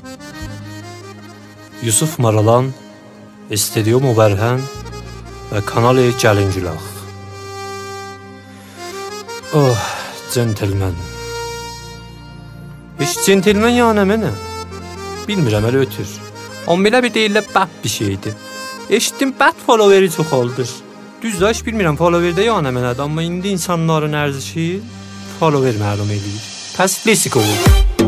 Yusuf Maralan, Estüdyo Mübərhən və Kanal Gəlincülaq. Oh, centilmen. Heç centilmen yəni mənə? Bilmirəm hələ ötür. Amma belə bir deyirlər bad bir şeydir. Eşitdim bad followeri çoxaldır. Düzdür, heç bilmirəm followerdə yəni mənədir, amma indi insanların ərzişi follower məlum edir. Pəs lesik olur.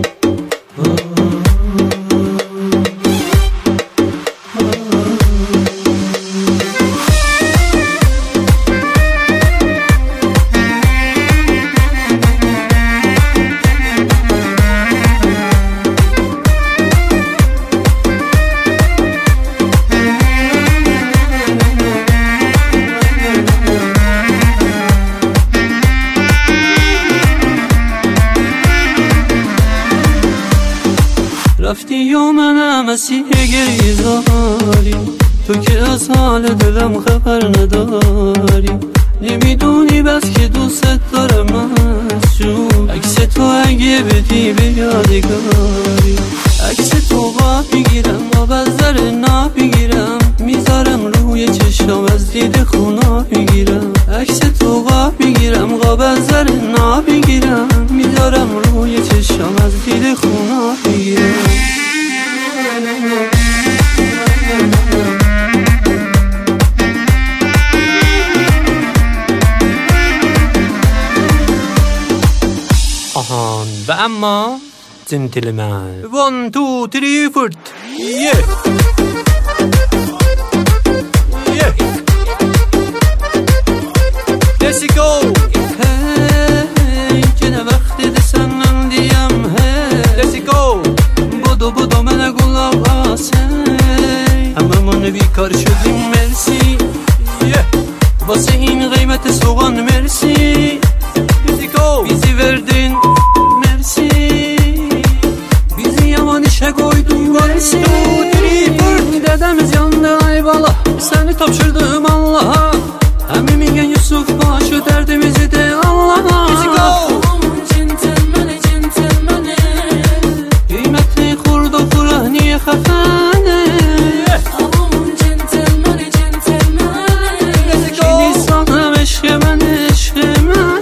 رفتی و منم مسیح گریزاری، تو که از حال دلم خبر نداری. نمیدونی بس که دوست دارم مشروع، عکس تو اگه بدی به یادگاری. عکس تو قاب میگیرم و بزر ناب میگیرم، میذارم روی چشم از دید خونا میگیرم. عکس تو قاب میگیرم قاب بزر ناب میگیرم، میذارم روی چشم از دید خونا میگیرم. Ahan və amma centilmen. 1, 2, 3, 4. Yeah. Yeah. Let's go. Hey, که نه وقتی دستم دیم. Hey, let's go. بدو منه قلاب آسه. همه من بیکار شدیم مرسی. Yeah. واسه این قیمت سوغان مرسی. Bizi verdin mersi, bizi yaman işe koydun mersi. Dedemiz yandı ayvala, seni tapşırdım Allah'a. Emimin Yusuf başı derdimizi de Allah'a. Kıymetli kurdu Kur'an-ı Khafane. Şimdi sana eşkemen eşkemen.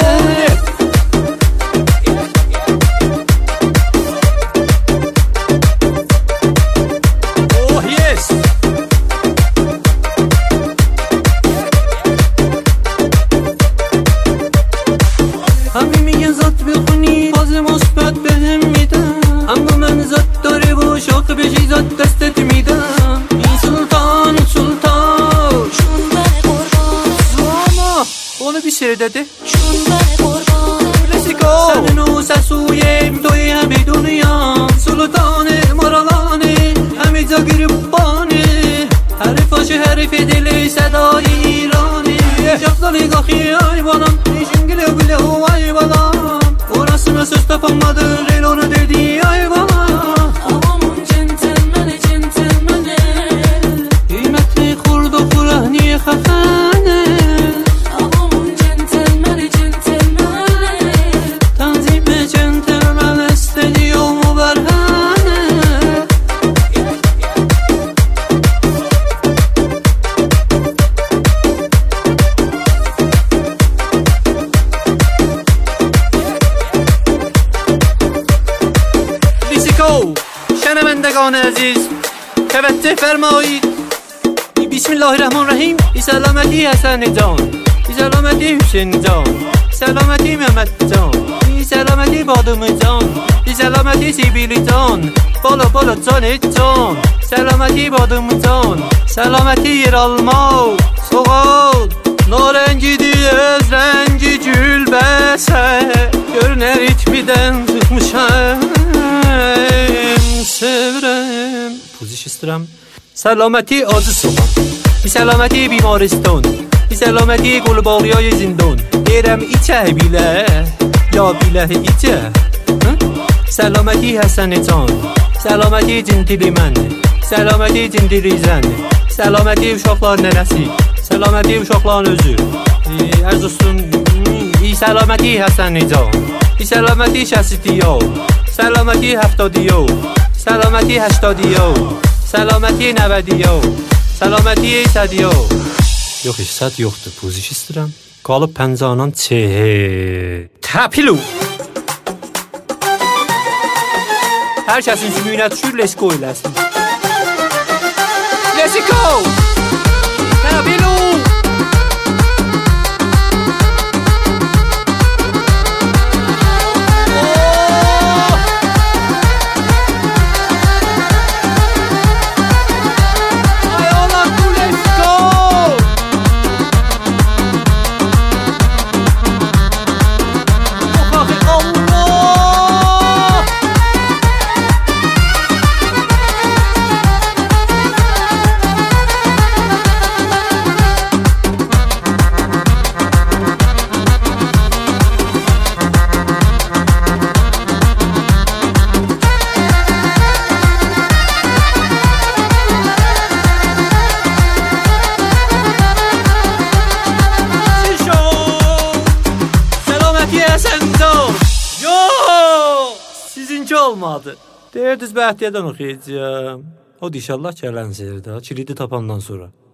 dedi. Senin o sesuyem توی همه دنیا سلطان مرالانه همه جا گریبانه حرفاش حرف دل صدای ایرانه جفتالی گاخی ayvanam işin güle güle o ayvanam orasına söz tapamadı Relo'nu dedi ayvanam aman centilmene centilmene kıymetli kurdu Kur'an-ı Khafane شنوندگان عزیز توجه فرمایید بسم الله الرحمن الرحیم بی سلامتی حسن جان بی سلامتی حسین جان سلامتی محمد جان بی سلامتی بادم جان بی سلامتی سیبیلی جان بالا بالا جان جان سلامتی بادم جان سلامتی yer alma soğuk narencidi öz rengi gülbese görüner itmiden çıkmışam sevrem پوزش استرم سلامتی آز soğan بی سلامتی بیمارستان بی سلامتی قلباقیای زندان دیرم ایچه بیله یا بیله ایچه سلامتی حسن جان سلامتی جنتیلی من سلامتی جنتیلی زن سلامتی uşaqlar nənəsi سلامتی uşaqların özü Ərz olsun سلامتی حسن can بی سلامتی 60 سلامتی 70 سلامتی 80 سلامتی 90 سلامتی 100 Yox, heç sət yoxdur. Puziş istəyirəm. Qalıb pəncənan çehe. Təpilu. Hər kəsin sümüyünə düşür, let's go eləsin. Let's go. Təpilu. Sizinki olmadı. Deyirdiniz Bəxtiyardan oxuyacağım. O da inşallah gələn seyirdə. Kilidi tapandan sonra.